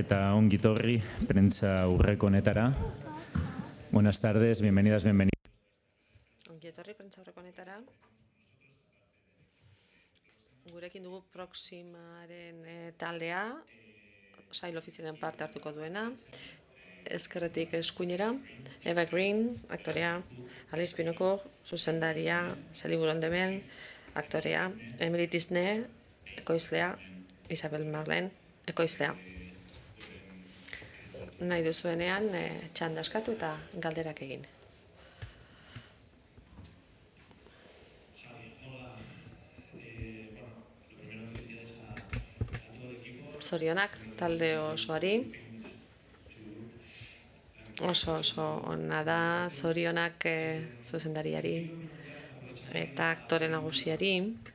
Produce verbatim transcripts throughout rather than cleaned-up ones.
eta ongitorri prentza urreko honetara. Buenas tardes, bienvenidas, bienvenidos. Ongitorri prentza urreko honetara. Gurekin dugu Proximaren e, taldea, sail ofizialen parte hartuko duena. Ezkerretik eskuinera, Eva Green, aktorea, Alice Pinoko, zuzendaria, Sally Burondemen, aktorea, Emily Tisne, ekoizlea, Isabel Marlen, ekoizlea. Nahi duzuenean, e, txanda eskatu eta galderak egin. Zorionak, talde osoari. Oso oso ona da, zorionak e, zuzendariari eta aktore nagusiari.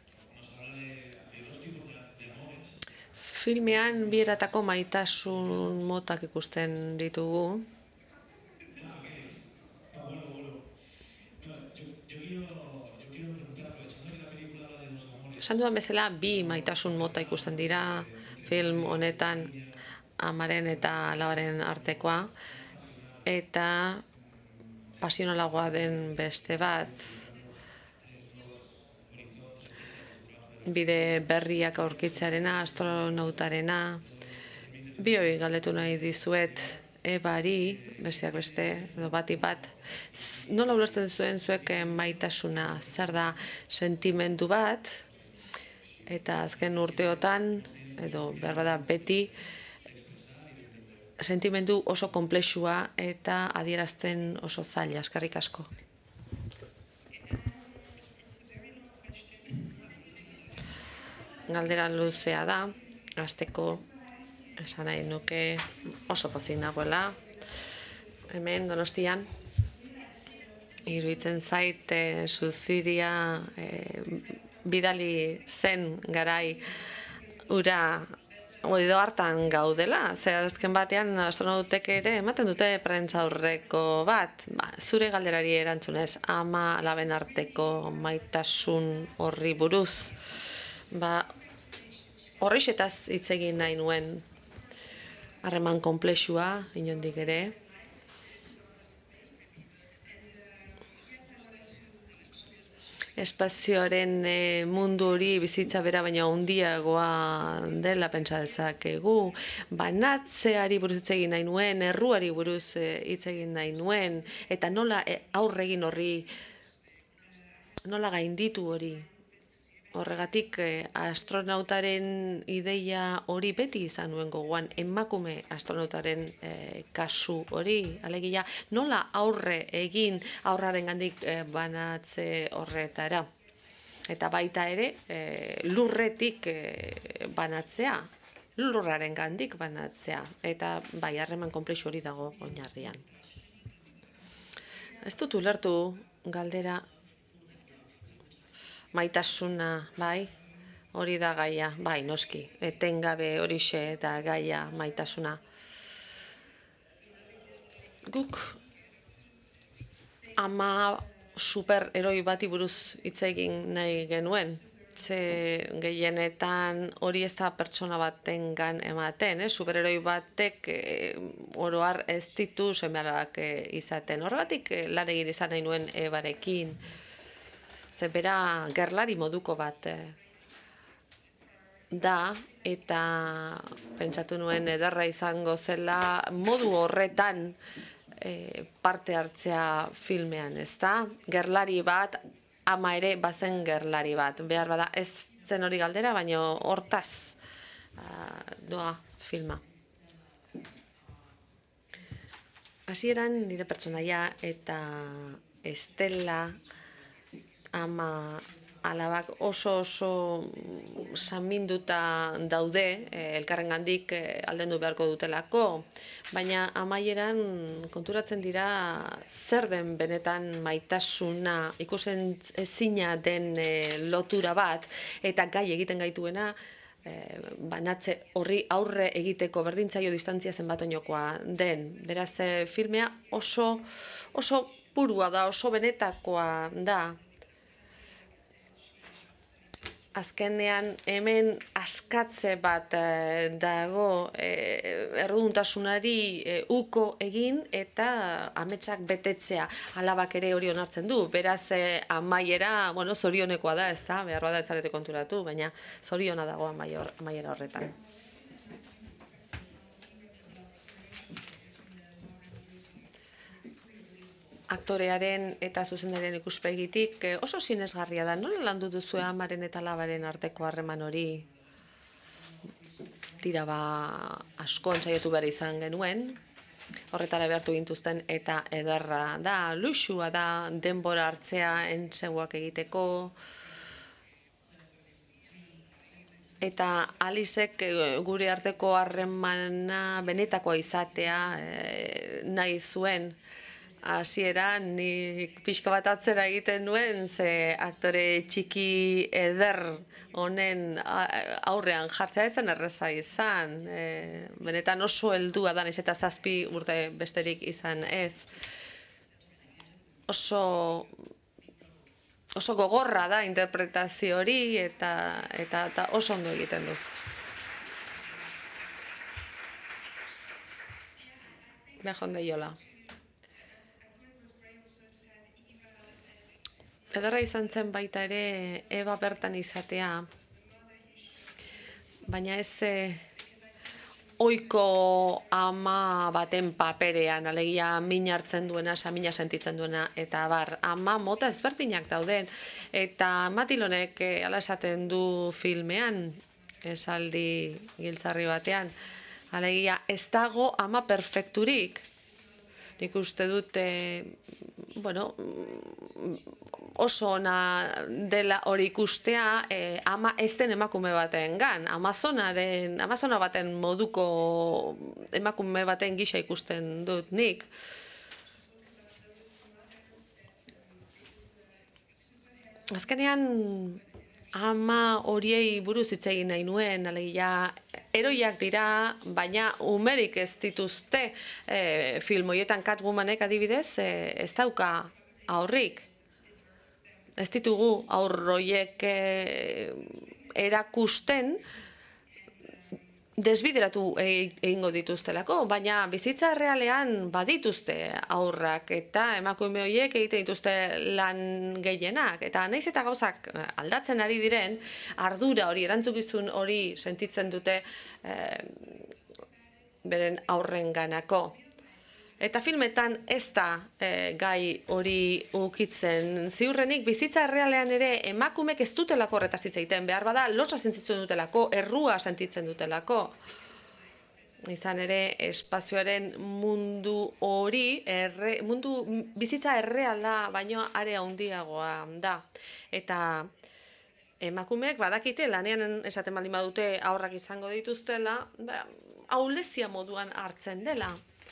Filmean bi eratako maitasun motak ikusten ditugu. Esan duan bezala, bi maitasun mota ikusten dira film honetan amaren eta alabaren artekoa, eta pasionalagoa den beste bat, bide berriak aurkitzearena, astronautarena. Bioi galdetu nahi dizuet Ebari, besteak beste, edo bati bat, nola ulertzen zuen zuek maitasuna, zer da sentimendu bat, eta azken urteotan, edo behar bada beti, sentimendu oso konplexua eta adierazten oso zaila, eskerrik asko. Galdera luzea da, hasteko esan nahi nuke oso pozik nagoela. Hemen Donostian, iruditzen zait e, Suziria e, bidali zen garai ura edo hartan gaudela, ze azken batean astronautek ere ematen dute prentza aurreko bat, ba, zure galderari erantzunez, ama alaben arteko maitasun horri buruz, ba, horrexetaz hitz egin nahi nuen, harreman konplexua, inondik ere. Espazioaren e, mundu hori bizitza bera baina handiagoa dela pentsa dezakegu. Banatzeari buruz hitz egin nahi nuen, erruari buruz e, hitz egin nahi nuen, eta nola e, aurre egin horri, nola gainditu hori. Horregatik e, astronautaren ideia hori beti izan nuen gogoan, emakume astronautaren e, kasu hori, alegia nola aurre egin aurraren gandik e, banatze horretara. Eta baita ere e, lurretik e, banatzea, lurraren gandik banatzea, eta bai harreman konplexu hori dago oinarrian. Ez dut ulertu galdera. Maitasuna, bai, hori da gaia, bai, noski, etengabe horixe eta gaia maitasuna. Guk ama superheroi bati buruz hitz egin nahi genuen, ze gehienetan hori ez da pertsona batengan ematen, eh? Superheroi batek eh, oro har ez ditu seme-alabak eh, izaten. Horregatik eh, lan egin izan nahi nuen Ebarekin. Ze bera gerlari moduko bat eh, da, eta pentsatu nuen ederra izango zela modu horretan eh, parte hartzea filmean, ezta? Gerlari bat, ama ere bazen gerlari bat. Behar bada ez zen hori galdera, baina hortaz uh, doa filma. Hasieran nire pertsonaia eta Estela ama alabak oso oso saminduta daude, eh, elkarren gandik eh, aldendu beharko dutelako, baina amaieran konturatzen dira zer den benetan maitasuna, ikusen ezina den eh, lotura bat, eta gai egiten gaituena, eh, banatze horri aurre egiteko berdintzaio distantzia zenbatoinokoa den. Beraz, eh, filmea oso, oso purua da, oso benetakoa da. azkenean hemen askatze bat dago erruduntasunari uko egin eta ametsak betetzea. Alabak ere hori onartzen du. Beraz, amaiera, bueno, zorionekoa da, ez da, behar bada ez zarete konturatu, baina zoriona dago amaiera horretan. Aktorearen eta zuzendariaren ikuspegitik oso sinesgarria da. Nola landu duzu amaren eta alabaren arteko harreman hori? Tira ba asko entzaiatu behar izan genuen, horretara behartu gintuzten eta ederra da, luxua da, denbora hartzea entseguak egiteko. Eta Alicek gure arteko harremana benetakoa izatea nahi zuen. Hasieran nik pixka bat atzera egiten nuen, ze aktore txiki eder honen aurrean jartzea etzen erreza izan. Benetan oso heldua da, nahiz eta zazpi urte besterik izan ez. Oso, oso gogorra da interpretazio hori eta, eta, eta oso ondo egiten du. Bejonde jola. Ederra izan zen baita ere Eba bertan izatea, baina ez ohiko ama baten paperean, alegia min hartzen duena, samina sentitzen duena, eta bar, ama mota ezberdinak dauden, eta Matilonek hala esaten du filmean, esaldi giltzarri batean, alegia ez dago ama perfekturik. Nik uste dut, bueno, oso ona dela hori ikustea ama ez den emakume baten gan. Amazonaren, Amazona baten moduko emakume baten gisa ikusten dut nik. Azkenean, ama horiei buruz hitz egin nahi nuen, alegia heroiak dira, baina umerik ez dituzte film horietan Catwomanek adibidez ez dauka aurrik. Ez ditugu aurroiek erakusten desbideratu egingo dituztelako, baina bizitza errealean badituzte aurrak eta emakume horiek egiten dituzte lan gehienak. Eta nahiz eta gauzak aldatzen ari diren, ardura hori, erantzukizun hori sentitzen dute beren aurrenganako. Eta filmetan ez da gai hori ukitzen. Ziurrenik bizitza errealean ere emakumek ez dutelako horretaz hitz egiten, behar bada lotsa sentitzen dutelako, errua sentitzen dutelako. Izan ere espazioaren mundu hori, mundu bizitza erreala baino are handiagoa da. Eta emakumeek badakite lanean esaten baldin badute aurrak izango dituztela, ahulezia moduan hartzen dela.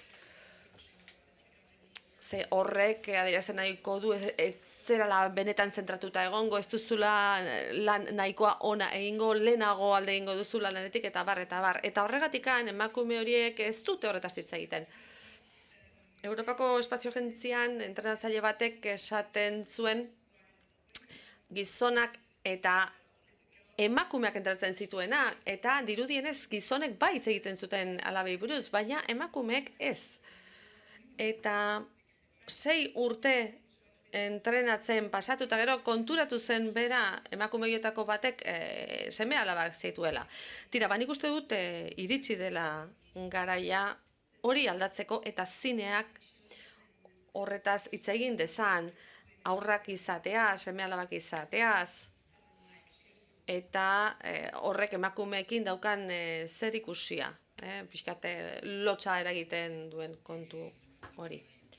Ze horrek adierazten nahiko du ez zerala benetan zentratuta egongo, ez duzula lan nahikoa ona egingo, lehenago alde egingo duzula lanetik eta bar, eta bar. Eta horregatikan emakume horiek ez dute horretaz hitz egiten. Europako Espazio Agentzian entrenatzaile batek esaten zuen gizonak eta emakumeak entrenatzen zituena, eta dirudienez gizonek bai hitz egiten zuten alabei buruz, baina emakumeek ez. Eta sei urte entrenatzen pasatu eta gero konturatu zen bera emakume horietako batek seme alabak zituela. Tira, ba nik uste dut iritsi dela garaia hori aldatzeko eta zineak horretaz hitz egin dezan, aurrak izateaz, seme alabak izateaz, eta horrek emakumeekin daukan zer ikusia, pixkate lotxa eragiten duen kontu hori.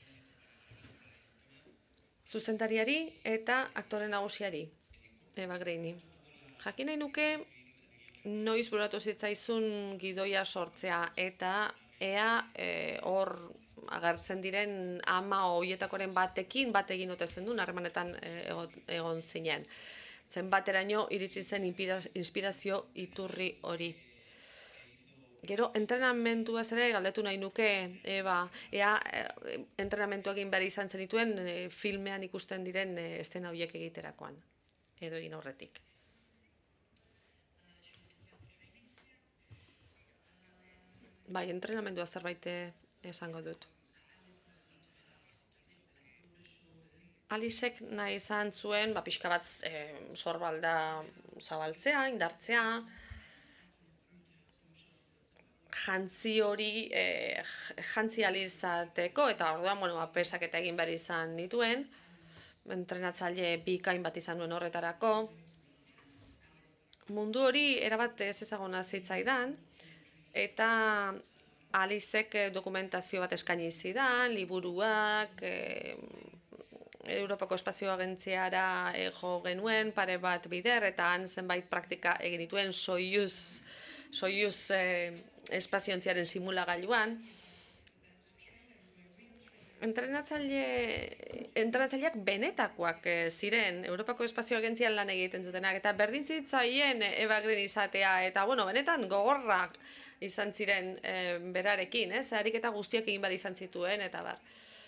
Zuzendariari eta aktore nagusiari, Eva Green. Jakin nahi nuke noiz buratu zitzaizun gidoia sortzea eta ea hor agertzen diren ama horietakoren batekin bat egin ote zendun harremanetan egon zinen. Zenbateraino iritsi zen inspirazio iturri hori. Gero, entrenamentua ere galdetu nahi nuke, eba, ea entrenamentua egin behar izan zenituen filmean ikusten diren estena horiek egiterakoan, edo egin aurretik. Bai, entrenamendua zerbait esango dut. Alizek nahi izan zuen, ba, pixka bat e, sorbalda zabaltzea, indartzea, jantzi hori e, jantzi alizateko, eta orduan, bueno, pesak eta egin behar izan nituen, entrenatzaile bikain bat izan nuen horretarako. Mundu hori erabat ez ezaguna zitzaidan, eta Alizek dokumentazio bat eskaini zidan, liburuak, e, Europako Espazio Agentziara e, jo genuen, pare bat bider, eta han zenbait praktika egin dituen Soyuz, Soyuz e, espaziontziaren simulagailuan. Entrenatzaile, entrenatzaileak benetakoak ziren, Europako Espazio Agentzian lan egiten dutenak, eta berdin zitzaien Eva Green izatea, eta bueno, benetan gogorrak izan ziren e, berarekin, ez? Ariketa guztiak egin behar izan zituen, eta bar.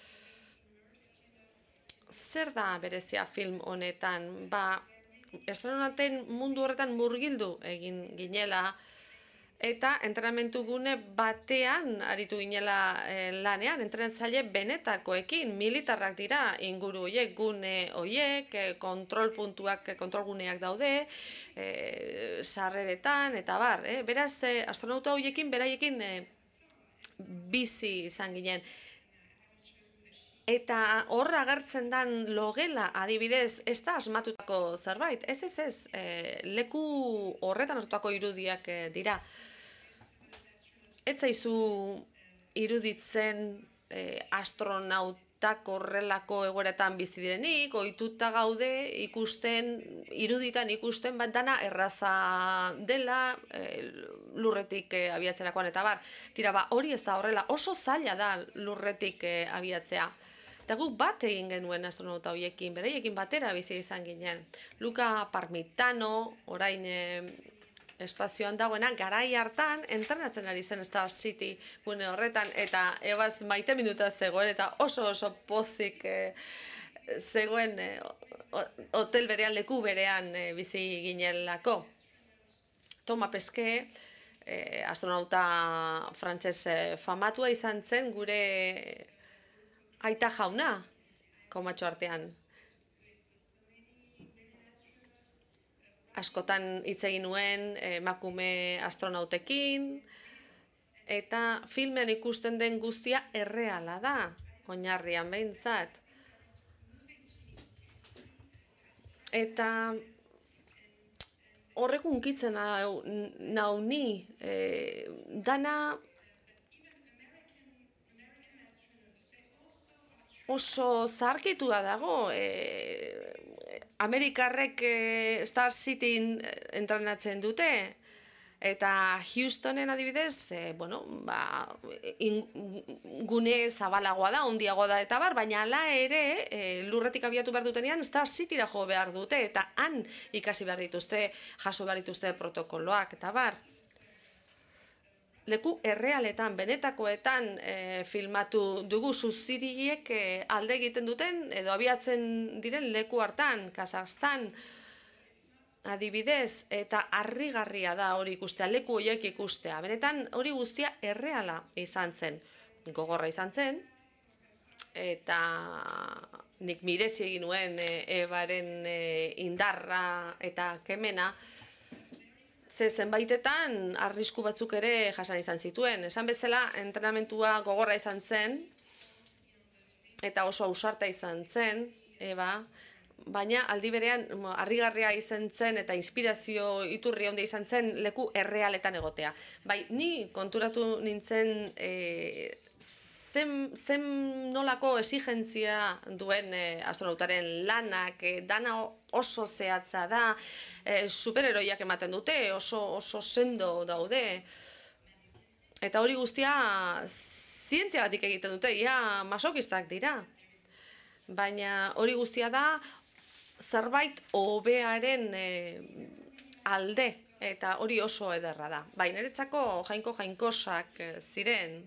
Zer da berezia film honetan? Ba, astronauten mundu horretan murgildu egin ginela, eta entrenamentu gune batean aritu ginela e, lanean, entrenatzaile benetakoekin, militarrak dira inguru horiek, gune horiek, e, kontrol puntuak, kontrol guneak daude, e, sarreretan, eta bar. E? Beraz, e, astronauta horiekin, beraiekin e, bizi izan ginen. Eta hor agertzen dan logela, adibidez, ez da asmatutako zerbait, ez ez ez, e, leku horretan hartutako irudiak e, dira. Ez zaizu iruditzen e, astronautak horrelako egoeretan bizi direnik, ohituta gaude ikusten, iruditan ikusten bat dana erraza dela e, lurretik e, abiatzerakoan, eta bar, tira ba, hori ez da horrela, oso zaila da lurretik e, abiatzea. Eta guk bat egin genuen astronauta horiekin, beraiekin batera bizi izan ginen. Luca Parmitano, orain e, espazioan dagoena, garai hartan entrenatzen ari zen Star City gune horretan, eta ebaz maite minuta zegoen, eta oso oso pozik e, zegoen e, hotel berean, leku berean e, bizi ginelako. Thomas Pesquet, e, astronauta frantses e, famatua izan zen gure aita jauna, komatxo artean. Askotan hitz egin nuen emakume astronautekin, eta filmean ikusten den guztia erreala da, oinarrian behintzat. Eta horrek hunkitzen nau ni, e, dana oso zaharkitua dago, e, Amerikarrek e, Star Cityn entrenatzen dute, eta Houstonen adibidez, e, bueno, ba, in, gune zabalagoa da, handiagoa da, eta bar, baina hala ere, e, lurretik abiatu behar dutenean, Star Cityra jo behar dute, eta han ikasi behar dituzte, jaso behar dituzte protokoloak, eta bar. Leku errealetan, benetakoetan e, filmatu dugu suziriek e, alde egiten duten, edo abiatzen diren leku hartan, Kazakhstan, adibidez, eta harrigarria da hori ikustea, leku horiek ikustea. Benetan hori guztia erreala izan zen, gogorra izan zen, eta nik miretsi egin nuen e, ebaren e, indarra eta kemena, ze zenbaitetan arrisku batzuk ere jasan izan zituen. Esan bezala, entrenamentua gogorra izan zen, eta oso ausarta izan zen, eba, baina aldi berean harrigarria izan zen eta inspirazio iturri handia izan zen leku errealetan egotea. Bai, ni konturatu nintzen e, zen, zen nolako exigentzia duen e, astronautaren lanak, e, dana oso zehatza da, e, superheroiak ematen dute, oso, oso sendo daude. Eta hori guztia zientziagatik egiten dute, ia masokistak dira. Baina hori guztia da zerbait hobearen e, alde, eta hori oso ederra da. Bai, niretzako jainko jainkosak ziren,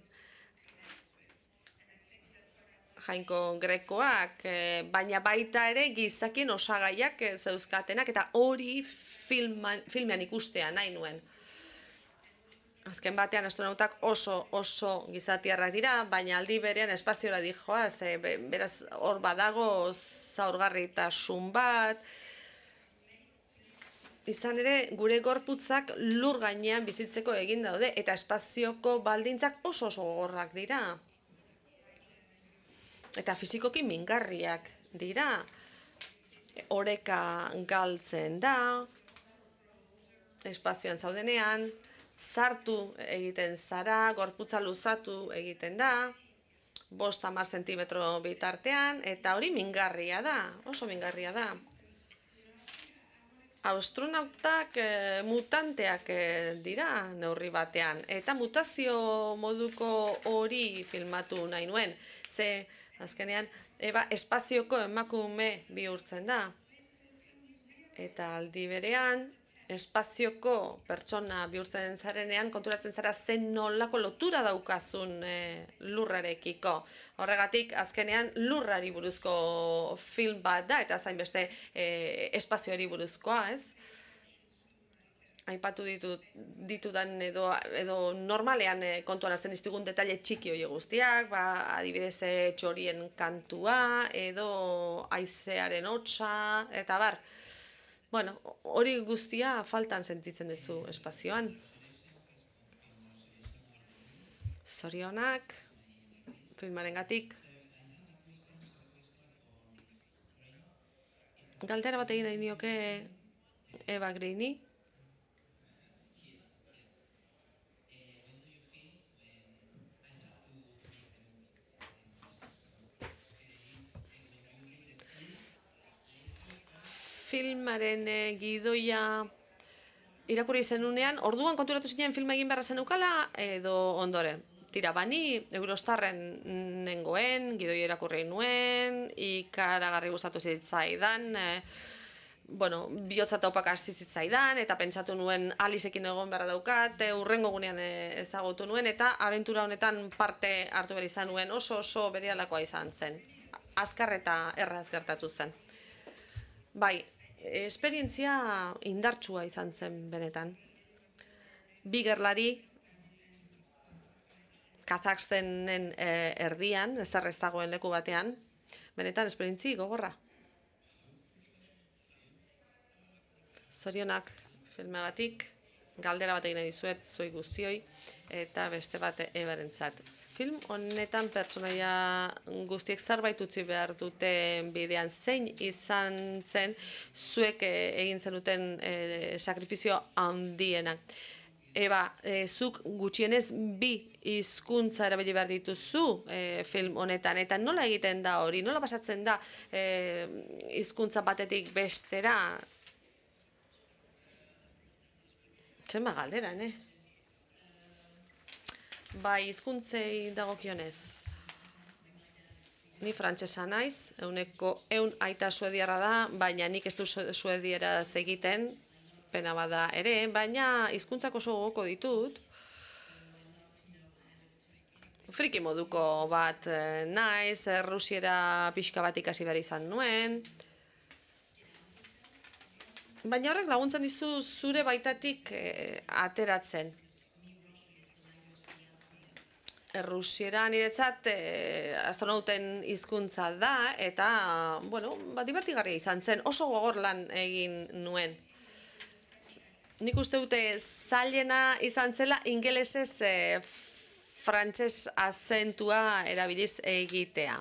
jainko grekoak, baina baita ere gizakien osagaiak zeuzkatenak, eta hori filman, filmean ikustea nahi nuen. Azken batean astronautak oso oso gizatiarrak dira, baina aldi berean espaziora dijoaz, e, beraz hor badago zaurgarritasun bat. Izan ere, gure gorputzak lur gainean bizitzeko egin daude, eta espazioko baldintzak oso oso gogorrak dira. Eta fisikoki mingarriak dira. Oreka galtzen da, espazioan zaudenean, sartu egiten zara, gorputza luzatu egiten da, bost hamar zentimetro bitartean, eta hori mingarria da, oso mingarria da. Astronautak e, mutanteak e, dira neurri batean, eta mutazio moduko hori filmatu nahi nuen, ze azkenean eba, espazioko emakume bihurtzen da. Eta aldi berean, espazioko pertsona bihurtzen zarenean, konturatzen zara zen nolako lotura daukazun e, lurrarekiko. Horregatik, azkenean lurrari buruzko film bat da, eta zain beste e, espazioari buruzkoa, ez? Aipatu ditut, ditudan edo, edo normalean e, kontuan hazen iztugun detaile txiki hori guztiak, ba, adibidez e, txorien kantua, edo haizearen hotsa, eta bar. Bueno, hori guztia faltan sentitzen duzu espazioan. Zorionak, filmarengatik. Galdera bat egin nahi nioke Eva Greeni. Filmaren e, gidoia irakurri zenunean, orduan konturatu zinen filma egin beharra zenukala edo ondoren. Tira, bani Eurostarren nengoen, gidoia irakurri nuen, ikaragarri gustatu zitzaidan, e, bueno, bihotza taupak hasi zitzaidan, eta pentsatu nuen Alicekin egon beharra daukat, e, urrengo gunean e, ezagutu nuen, eta abentura honetan parte hartu behar izan nuen, oso oso berehalakoa izan zen. Azkar eta erraz gertatu zen. Bai, esperientzia indartsua izan zen benetan. Bi gerlari, Kazakstenen e, erdian, ezer ez dagoen leku batean, benetan esperientzi gogorra. Zorionak filmegatik, galdera bat egin dizuet zuei guztioi, eta beste bat ebarentzat. Film honetan pertsonaia guztiek zerbait utzi behar duten bidean, zein izan zen zuek egin zenuten e, sakrifizio handienak. Eba, e, zuk gutxienez bi hizkuntza erabili behar dituzu e, film honetan, eta nola egiten da hori, nola pasatzen da e, hizkuntza batetik bestera? Zenba galdera, ne? Bai, hizkuntzei dagokionez. Ni frantsesa naiz, euneko eun aita suediarra da, baina nik ez du suedieraz egiten, pena bada ere, baina hizkuntzak oso gogoko ditut. Friki moduko bat naiz, errusiera pixka bat ikasi behar izan nuen. Baina horrek laguntzen dizu zure baitatik e, ateratzen. Errusiera niretzat e, astronauten hizkuntza da, eta, bueno, ba, divertigarria izan zen, oso gogor lan egin nuen. Nik uste dute zailena izan zela ingelesez e, frantses azentua erabiliz egitea.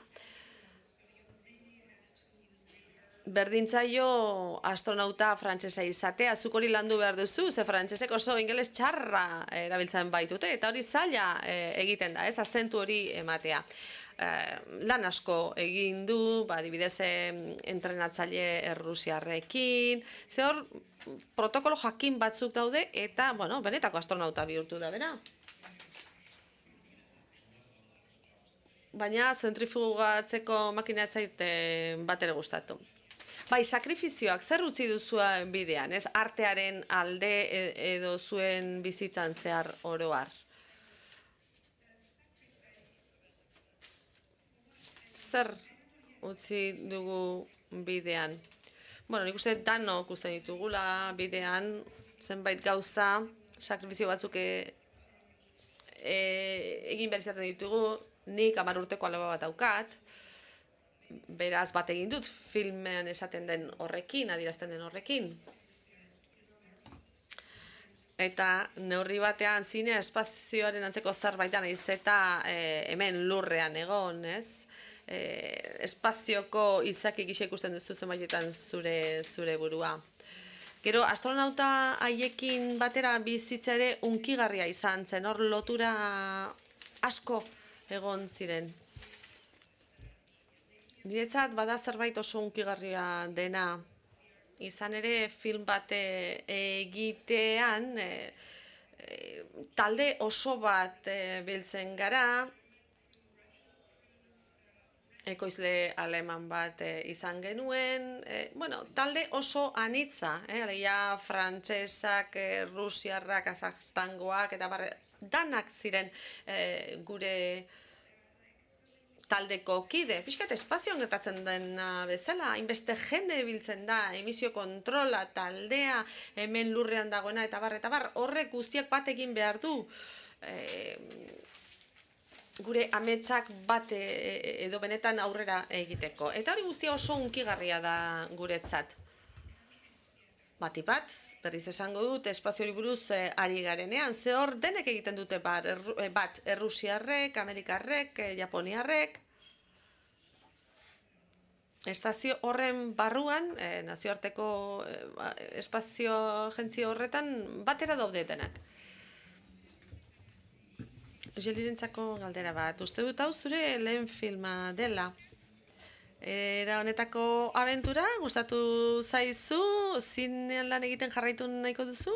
Berdintzaio astronauta frantsesa izatea, zuk hori landu behar duzu, ze frantsesek oso ingeles txarra erabiltzen baitute, eta hori zaila e, egiten da, ez, azentu hori ematea. E, lan asko egin du, ba, adibidez entrenatzaile errusiarrekin, ze hor protokolo jakin batzuk daude, eta, bueno, benetako astronauta bihurtu da, bera. Baina zentrifugatzeko makina ez zait bat ere gustatu. Bai, sakrifizioak zer utzi duzua bidean, ez artearen alde edo zuen bizitzan zehar oroar? Zer utzi dugu bidean? Bueno, nik uste danok uste ditugula bidean, zenbait gauza, sakrifizio batzuk egin behar izaten ditugu, nik hamar urteko alaba bat daukat, beraz bat egin dut filmean esaten den horrekin, adierazten den horrekin. Eta neurri batean zinea espazioaren antzeko zerbaitan naiz eta hemen lurrean egon, ez? Espazioko izaki gisa ikusten duzu zenbaitetan zure zure burua. Gero, astronauta haiekin batera bizitza ere hunkigarria izan zen, hor lotura asko egon ziren. Niretzat bada zerbait oso hunkigarria dena, izan ere film bat egitean talde oso bat biltzen gara, ekoizle aleman bat izan genuen, bueno, talde oso anitza, alegia frantsesak, rusiarrak, kazakstangoak, eta danak ziren gure taldeko kide. Pixkat espazioan gertatzen dena bezala, hainbeste jende biltzen da, emisio kontrola, taldea, hemen lurrean dagoena, eta bar, eta bar, horrek guztiak bat egin behar du. Gure ametsak bat edo benetan aurrera egiteko. Eta hori guztia oso hunkigarria da guretzat. Bati bat, berriz esango dut, espazio hori buruz ari garenean, ze hor denek egiten dute bat, errusiarrek, amerikarrek, japoniarrek. Estazio horren barruan, nazioarteko espazio agentzia horretan, batera daudetenak. Jelirentzako galdera bat, uste dut hau zure lehen filma dela. Era honetako abentura, gustatu zaizu, zinean lan egiten jarraitu nahiko duzu?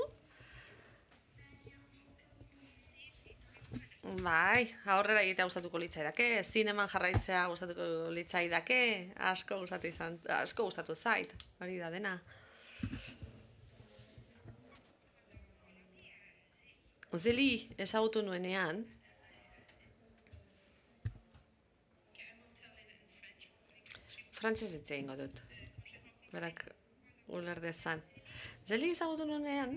Bai, aurrera egitea gustatuko litzaidake, zineman jarraitzea gustatuko litzaidake, asko gustatu izan, asko gustatu zait, hori da dena. Zeli ezagutu nuenean, frantsez hitz egingo dut, berak uler dezan. Zeli ezagutu nuenean,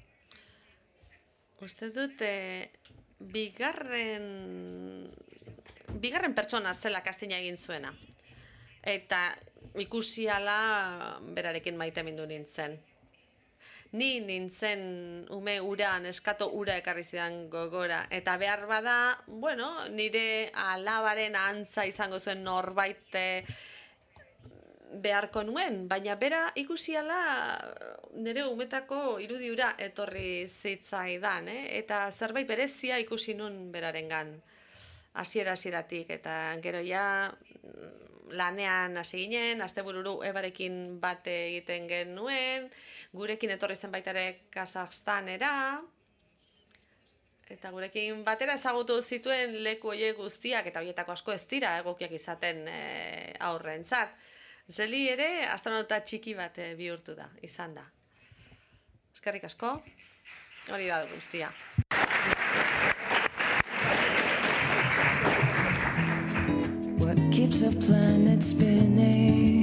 uste dut bigarren bigarren pertsona zela kastina egin zuena. Eta ikusi ala berarekin maitemindu nintzen. Ni nintzen ume ura, neskato ura ekarri zidan gogora. Eta behar bada, bueno, nire alabaren antza izango zuen norbait beharko nuen, baina bera ikusi ala nire umetako irudi ura etorri zitzaidan, eta zerbait berezia ikusi nun berarengan hasiera hasieratik, eta gero ja lanean hasi ginen, astebururu Ebarekin bat egiten genuen, gurekin etorri zen baita ere Kazakstanera, eta gurekin batera ezagutu zituen leku horiek guztiak, eta horietako asko ez dira egokiak izaten aurrentzat. Zeli ere astronauta txiki bat bihurtu da, izan da. Eskerrik asko, hori da guztia. What keeps the planet spinning?